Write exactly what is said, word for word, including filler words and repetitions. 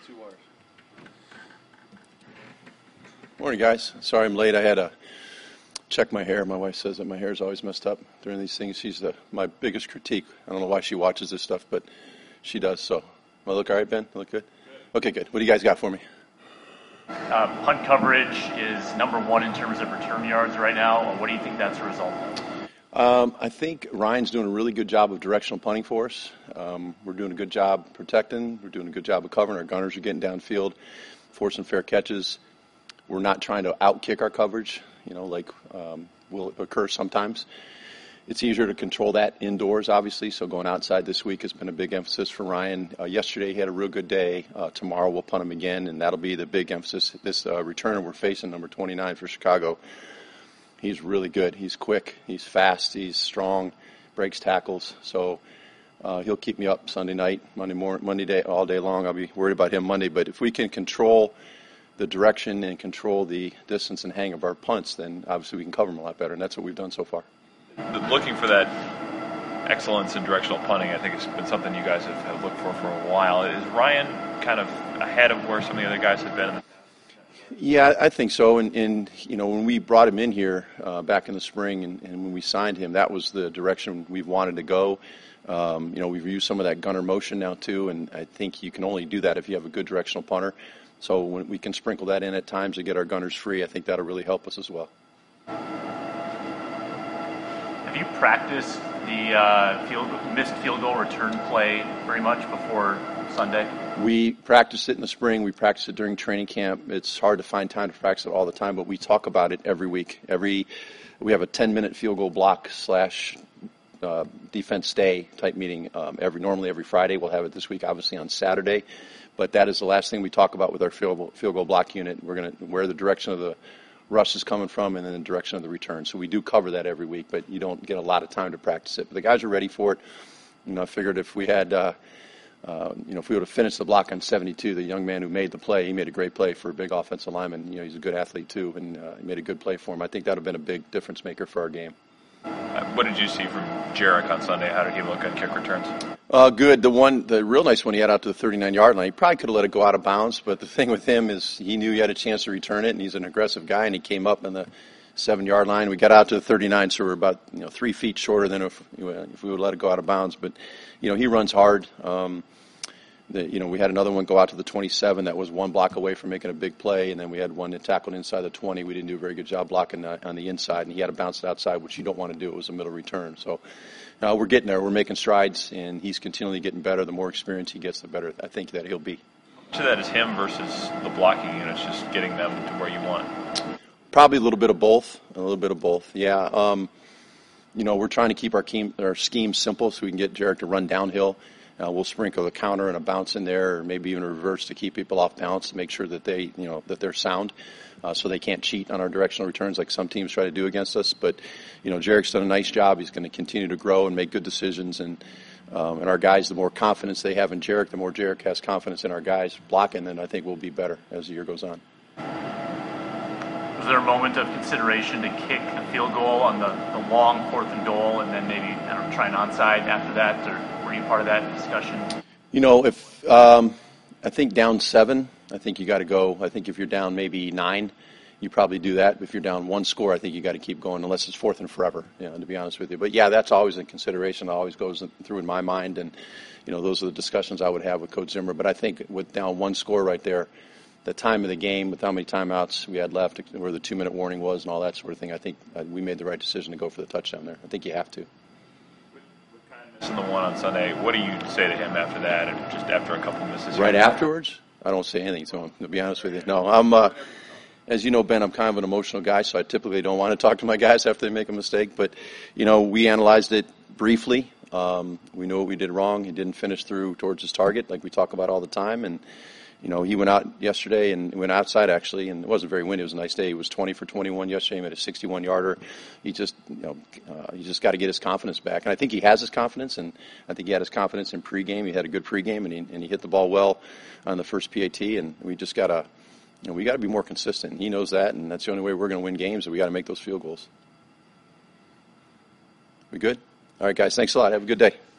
Two wires. Morning, guys. Sorry I'm late. I had to check my hair. My wife says that my hair is always messed up during these things. She's the, my biggest critique. I don't know why she watches this stuff, but she does. So, am I look all right, Ben? I look good? Good. Okay, good. What do you guys got for me? Uh, punt coverage is number one in terms of return yards right now. What do you think that's a result of? Um, I think Ryan's doing a really good job of directional punting for us. Um, we're doing a good job protecting. We're doing a good job of covering. Our gunners are getting downfield, forcing fair catches. We're not trying to outkick our coverage, you know, like um, will occur sometimes. It's easier to control that indoors, obviously, so going outside this week has been a big emphasis for Ryan. Uh, yesterday he had a real good day. Uh, tomorrow we'll punt him again, and that'll be the big emphasis. This uh, returner we're facing, number twenty-nine for Chicago, he's really good. He's quick, he's fast, he's strong, breaks tackles. So uh, he'll keep me up Sunday night, Monday morning, Monday day, all day long. I'll be worried about him Monday. But if we can control the direction and control the distance and hang of our punts, then obviously we can cover them a lot better, and that's what we've done so far. Looking for that excellence in directional punting, I think it's been something you guys have, have looked for for a while. Is Ryan kind of ahead of where some of the other guys have been in the Yeah, I think so. And, and you know, when we brought him in here uh, back in the spring, and, and when we signed him, that was the direction we've wanted to go. Um, you know, we've used some of that gunner motion now too, and I think you can only do that if you have a good directional punter. So when we can sprinkle that in at times to get our gunners free, I think that'll really help us as well. Have you practiced the uh, field, missed field goal return play very much before Sunday? We practiced it in the spring. We practiced it during training camp. It's hard to find time to practice it all the time, but we talk about it every week. Every we have a ten-minute field goal block slash uh, defense day type meeting. Um, every normally every Friday. We'll have it this week, obviously on Saturday. But that is the last thing we talk about with our field goal, field goal block unit. We're going to where the direction of the rush is coming from, and then the direction of the return. So we do cover that every week, but you don't get a lot of time to practice it. But the guys are ready for it. You know, I figured if we had, uh, uh, you know, if we would have finished the block on seventy-two, the young man who made the play, he made a great play for a big offensive lineman. You know, he's a good athlete too, and uh, he made a good play for him. I think that would have been a big difference maker for our game. Uh, what did you see from Jarek on Sunday? How did he look on kick returns? Uh, good. The one, the real nice one he had out to the thirty-nine-yard line. He probably could have let it go out of bounds, but the thing with him is he knew he had a chance to return it, and he's an aggressive guy, and he came up on the seven-yard line. We got out to the thirty-nine, so we're about you know three feet shorter than if, if we would let it go out of bounds. But you know he runs hard. Um, the, you know we had another one go out to the twenty-seven that was one block away from making a big play, and then we had one that tackled inside the twenty. We didn't do a very good job blocking uh, on the inside, and he had to bounce it outside, which you don't want to do. It was a middle return, so. Uh, we're getting there. We're making strides, and he's continually getting better. The more experience he gets, the better I think that he'll be. How much of that is him versus the blocking units, just getting them to where you want? Probably a little bit of both. A little bit of both, yeah. Um, you know, we're trying to keep our, team, our scheme simple so we can get Jarek to run downhill. Uh, we'll sprinkle a counter and a bounce in there, or maybe even a reverse to keep people off balance to make sure that they, you know, that they're sound, uh, so they can't cheat on our directional returns like some teams try to do against us. But you know, Jarek's done a nice job. He's going to continue to grow and make good decisions, and um, and our guys, the more confidence they have in Jarek, the more Jarek has confidence in our guys blocking, then I think we'll be better as the year goes on. Was there a moment of consideration to kick the field goal on the, the long fourth and goal, and then maybe I don't know, try an onside after that, or were you part of that discussion? You know, if um, I think down seven, I think you got to go. I think if you're down maybe nine, you probably do that. If you're down one score, I think you got to keep going unless it's fourth and forever. You know, to be honest with you. But yeah, that's always a consideration. That always goes through in my mind, and you know, those are the discussions I would have with Coach Zimmer. But I think with down one score right there, the time of the game, with how many timeouts we had left, where the two-minute warning was, and all that sort of thing, I think uh, we made the right decision to go for the touchdown there. I think you have to. Missing the one on Sunday, what do you say to him after that, and just after a couple misses? Right afterwards, I don't say anything to him. To be honest with you, no. I'm, uh, as you know, Ben, I'm kind of an emotional guy, so I typically don't want to talk to my guys after they make a mistake. But you know, we analyzed it briefly. Um, we know what we did wrong. He didn't finish through towards his target, like we talk about all the time, and. You know, he went out yesterday and went outside actually, and it wasn't very windy. It was a nice day. He was twenty for twenty-one yesterday. He made a sixty-one yarder. He just, you know, uh, he just got to get his confidence back, and I think he has his confidence. And I think he had his confidence in pregame. He had a good pregame, and he and he hit the ball well on the first P A T. And we just got to, you know, we got to be more consistent. He knows that, and that's the only way we're going to win games. Is we got to make those field goals. We good? All right, guys. Thanks a lot. Have a good day.